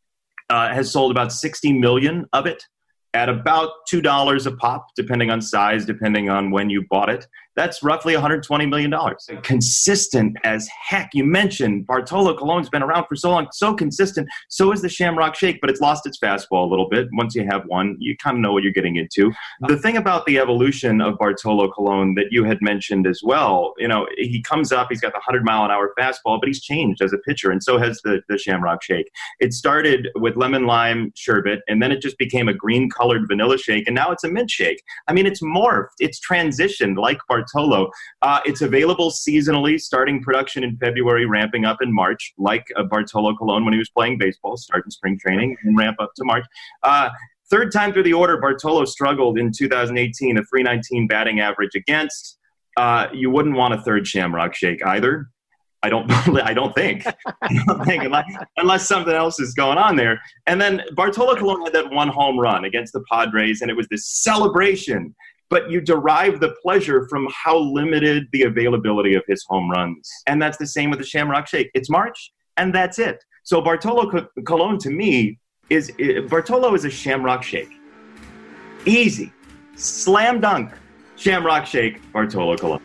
uh, has sold about sixty million of it at about two dollars a pop, depending on size, depending on when you bought it. That's roughly one hundred twenty million dollars. Consistent as heck. You mentioned Bartolo Colon's been around for so long, so consistent. So is the Shamrock Shake, but it's lost its fastball a little bit. Once you have one, you kind of know what you're getting into. The thing about the evolution of Bartolo Colon that you had mentioned as well, you know, he comes up, he's got the one hundred mile an hour fastball, but he's changed as a pitcher, and so has the, the Shamrock Shake. It started with lemon lime sherbet, and then it just became a green colored vanilla shake, and now it's a mint shake. I mean, it's morphed, it's transitioned like Bartolo Bartolo. Uh, it's available seasonally, starting production in February, ramping up in March, like uh, Bartolo Colon when he was playing baseball, start in spring training and ramp up to March. Uh, third time through the order, Bartolo struggled in two thousand eighteen, a three nineteen batting average against. Uh, you wouldn't want a third Shamrock Shake either. I don't. I don't think. I don't think unless, unless something else is going on there. And then Bartolo Colon had that one home run against the Padres, and it was this celebration. But you derive the pleasure from how limited the availability of his home runs, and that's the same with the Shamrock Shake. It's March, and that's it. So Bartolo Colon to me is Bartolo is a Shamrock Shake. Easy, slam dunk, Shamrock Shake, Bartolo Colon.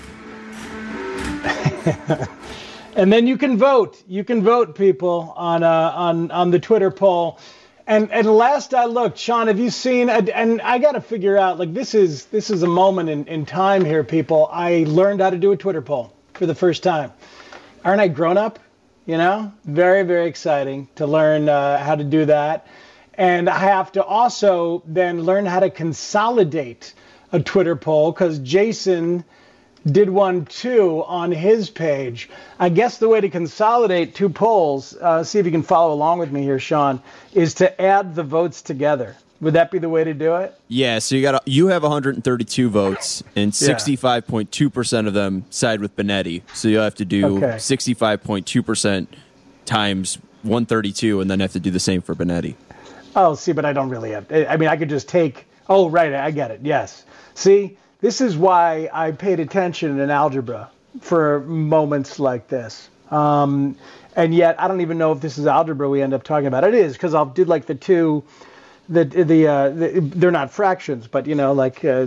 And then you can vote. You can vote, people, on uh, on on the Twitter poll. And and last I looked, Sean, have you seen? And, and I got to figure out, like, this is this is a moment in, in time here, people. I learned how to do a Twitter poll for the first time. Aren't I grown up? You know, very very exciting to learn uh, how to do that. And I have to also then learn how to consolidate a Twitter poll, because Jason did one too on his page. I guess the way to consolidate two polls, uh, see if you can follow along with me here, Sean, is to add the votes together. Would that be the way to do it? Yeah, so you got you have one hundred thirty-two votes, and sixty-five point two percent of them side with Benetti. So you'll have to do okay. sixty-five point two percent times one thirty-two, and then have to do the same for Benetti. Oh, see, but I don't really have... I mean, I could just take... Oh, right, I get it, yes. See... This is why I paid attention in algebra for moments like this. Um, and yet, I don't even know if this is algebra we end up talking about. It is, because I'll do like the two, the, the, uh, the they're not fractions, but, you know, like uh,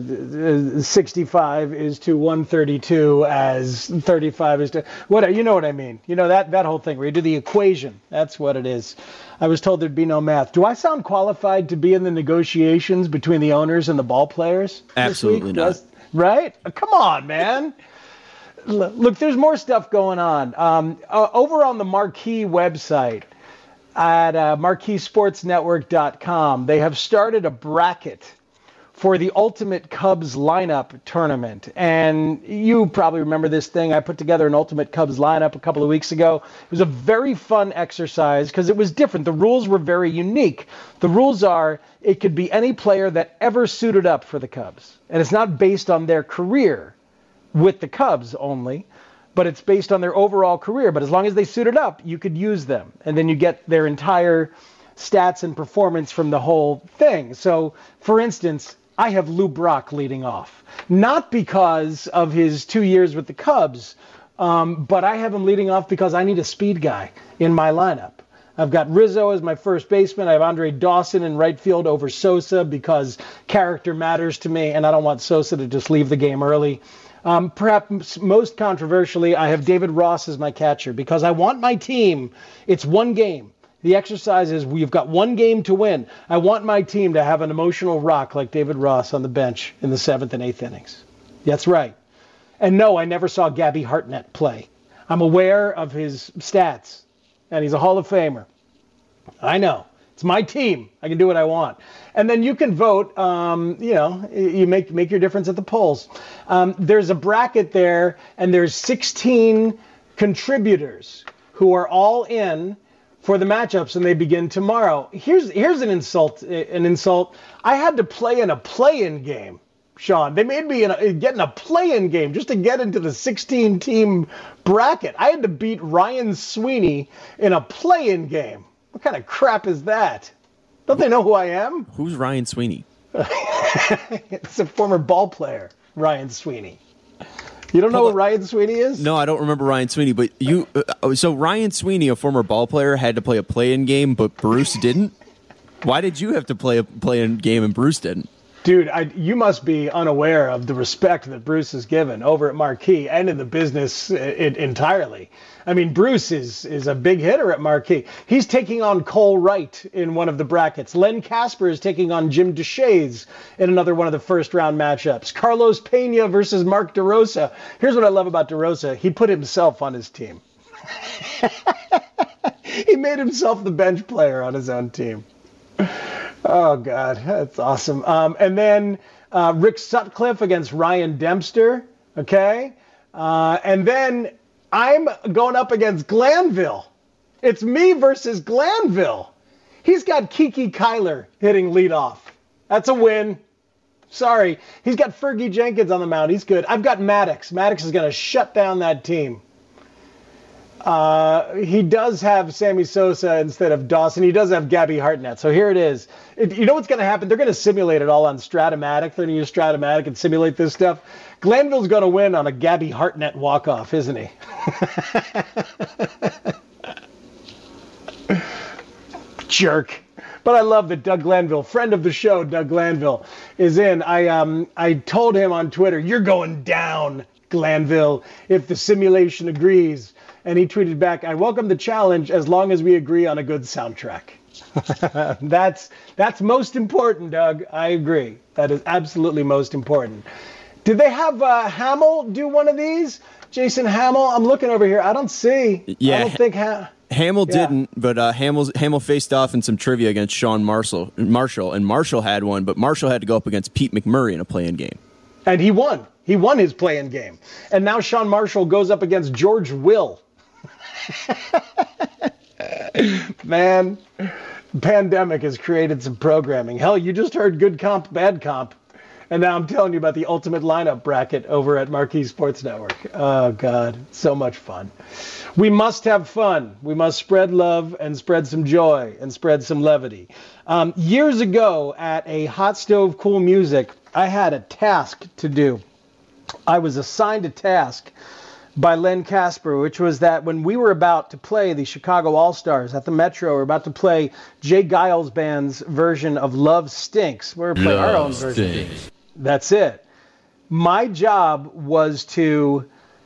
sixty-five is to one thirty-two as thirty-five is to, whatever, you know what I mean. You know, that, that whole thing where you do the equation. That's what it is. I was told thered be no math. Do I sound qualified to be in the negotiations between the owners and the ball players? Absolutely not. Yes, right? Come on, man. Look, there's more stuff going on. Um, uh, over on the Marquee website at uh, marquee sports network dot com, they have started a bracket for the Ultimate Cubs lineup tournament. And you probably remember this thing. I put together an Ultimate Cubs lineup a couple of weeks ago. It was a very fun exercise because it was different. The rules were very unique. The rules are it could be any player that ever suited up for the Cubs. And it's not based on their career with the Cubs only, but it's based on their overall career. But as long as they suited up, you could use them. And then you get their entire stats and performance from the whole thing. So, for instance, I have Lou Brock leading off, not because of his two years with the Cubs, um, but I have him leading off because I need a speed guy in my lineup. I've got Rizzo as my first baseman. I have Andre Dawson in right field over Sosa because character matters to me, and I don't want Sosa to just leave the game early. Um, perhaps most controversially, I have David Ross as my catcher because I want my team, it's one game. The exercise is we've got one game to win. I want my team to have an emotional rock like David Ross on the bench in the seventh and eighth innings. That's right. And no, I never saw Gabby Hartnett play. I'm aware of his stats, and he's a Hall of Famer. I know. It's my team. I can do what I want. And then you can vote. Um, you know, you make make your difference at the polls. Um, there's a bracket there, and there's sixteen contributors who are all in for the matchups, and they begin tomorrow. Here's here's an insult. An insult. I had to play in a play-in game, Sean. They made me in a, get in a play-in game just to get into the sixteen-team bracket. I had to beat Ryan Sweeney in a play-in game. What kind of crap is that? Don't they know who I am? Who's Ryan Sweeney? It's a former ball player, Ryan Sweeney. You don't know what Ryan Sweeney is? No, I don't remember Ryan Sweeney, but you, uh, so Ryan Sweeney, a former ball player, had to play a play-in game, but Bruce didn't? Why did you have to play a play-in game and Bruce didn't? Dude, I, you must be unaware of the respect that Bruce is given over at Marquee and in the business it, entirely. I mean, Bruce is is a big hitter at Marquee. He's taking on Cole Wright in one of the brackets. Len Casper is taking on Jim Deshaies in another one of the first-round matchups. Carlos Pena versus Mark DeRosa. Here's what I love about DeRosa. He put himself on his team. He made himself the bench player on his own team. Oh, God, that's awesome. Um, and then uh, Rick Sutcliffe against Ryan Dempster. Okay? Uh, and then I'm going up against Glanville. It's me versus Glanville. He's got Kiki Kyler hitting leadoff. That's a win. Sorry. He's got Fergie Jenkins on the mound. He's good. I've got Maddox. Maddox is going to shut down that team. Uh, he does have Sammy Sosa instead of Dawson. He does have Gabby Hartnett. So here it is. It, you know what's going to happen? They're going to simulate it all on Stratomatic. They're going to use Stratomatic and simulate this stuff. Glanville's going to win on a Gabby Hartnett walk-off, isn't he? Jerk. But I love that Doug Glanville, friend of the show, Doug Glanville, is in. I um I told him on Twitter, you're going down, Glanville, if the simulation agrees. And he tweeted back, I welcome the challenge as long as we agree on a good soundtrack. that's that's most important, Doug. I agree. That is absolutely most important. Did they have uh, Hamill do one of these? Jason Hamill? I'm looking over here. I don't see. Yeah, I don't think ha- Hamill yeah. didn't, but uh, Hamill's, Hamill faced off in some trivia against Sean Marshall, Marshall, and Marshall had one, but Marshall had to go up against Pete McMurray in a play-in game. And he won. He won his play-in game. And now Sean Marshall goes up against George Will. Man, pandemic has created some programming. Hell, you just heard good comp, bad comp. And now I'm telling you about the ultimate lineup bracket over at Marquee Sports Network. Oh, God, so much fun. We must have fun. We must spread love and spread some joy and spread some levity. Um, years ago at a Hot Stove Cool Music, I had a task to do. I was assigned a task by Len Casper, which was that when we were about to play the Chicago All-Stars at the Metro, we were about to play Jay Giles Band's version of Love Stinks. We were playing Love our own version. Stinks. That's it. My job was to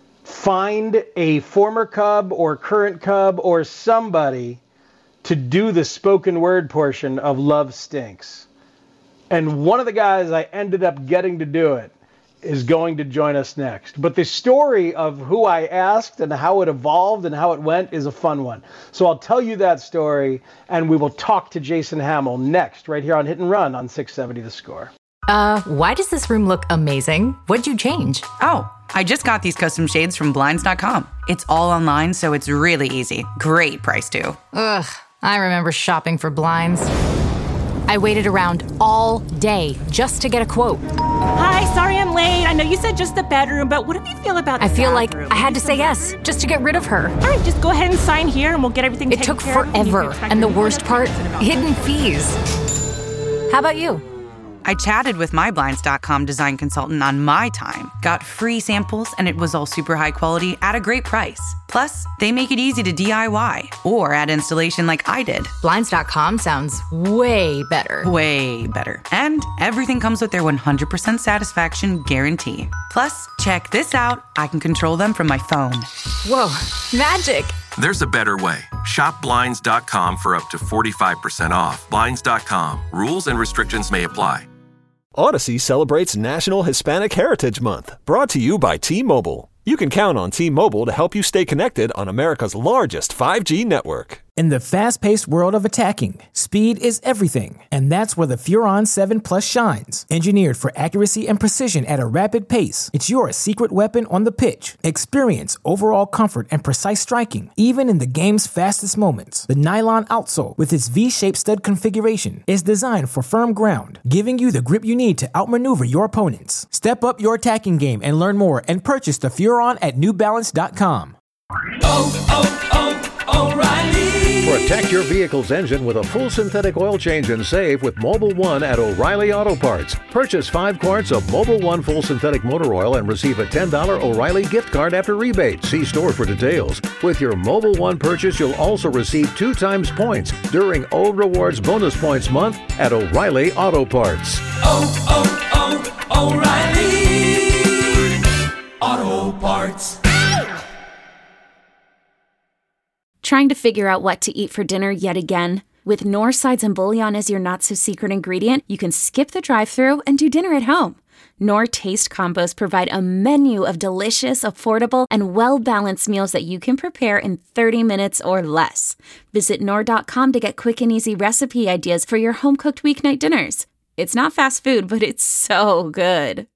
find a former Cub or current Cub or somebody to do the spoken word portion of Love Stinks. And one of the guys I ended up getting to do it is going to join us next. But the story of who I asked and how it evolved and how it went is a fun one. So I'll tell you that story, and we will talk to Jason Hamill next, right here on Hit and Run on six seventy The Score. Uh, why does this room look amazing? What'd you change? Oh, I just got these custom shades from Blinds dot com. It's all online, so it's really easy. Great price, too. Ugh, I remember shopping for blinds. I waited around all day just to get a quote. Hi, sorry I'm late. I know you said just the bedroom, but what do you feel about the I feel bathroom? like I had to say yes just to get rid of her. All right, just go ahead and sign here and we'll get everything It taken took care of. forever, and the worst part, hidden fees. How about you? I chatted with my Blinds dot com design consultant on my time, got free samples, and it was all super high quality at a great price. Plus, they make it easy to D I Y or add installation like I did. Blinds dot com sounds way better. Way better. And everything comes with their one hundred percent satisfaction guarantee. Plus, check this out. I can control them from my phone. Whoa, magic. There's a better way. Shop Blinds dot com for up to forty-five percent off. Blinds dot com. Rules and restrictions may apply. Odyssey celebrates National Hispanic Heritage Month, brought to you by T-Mobile. You can count on T-Mobile to help you stay connected on America's largest five G network. In the fast-paced world of attacking, speed is everything, and that's where the Furon seven Plus shines. Engineered for accuracy and precision at a rapid pace, it's your secret weapon on the pitch. Experience overall comfort and precise striking, even in the game's fastest moments. The nylon outsole, with its V-shaped stud configuration, is designed for firm ground, giving you the grip you need to outmaneuver your opponents. Step up your attacking game and learn more and purchase the Furon at New Balance dot com. Oh, oh, oh, O'Reilly! Protect your vehicle's engine with a full synthetic oil change and save with Mobil one at O'Reilly Auto Parts. Purchase five quarts of Mobil one full synthetic motor oil and receive a ten dollars O'Reilly gift card after rebate. See store for details. With your Mobil one purchase, you'll also receive two times points during O Rewards Bonus Points Month at O'Reilly Auto Parts. Oh, oh, oh, O'Reilly Auto Parts. Trying to figure out what to eat for dinner yet again? With Knorr sides and bouillon as your not-so-secret ingredient, you can skip the drive-thru and do dinner at home. Knorr Taste Combos provide a menu of delicious, affordable, and well-balanced meals that you can prepare in thirty minutes or less. Visit Knorr dot com to get quick and easy recipe ideas for your home-cooked weeknight dinners. It's not fast food, but it's so good.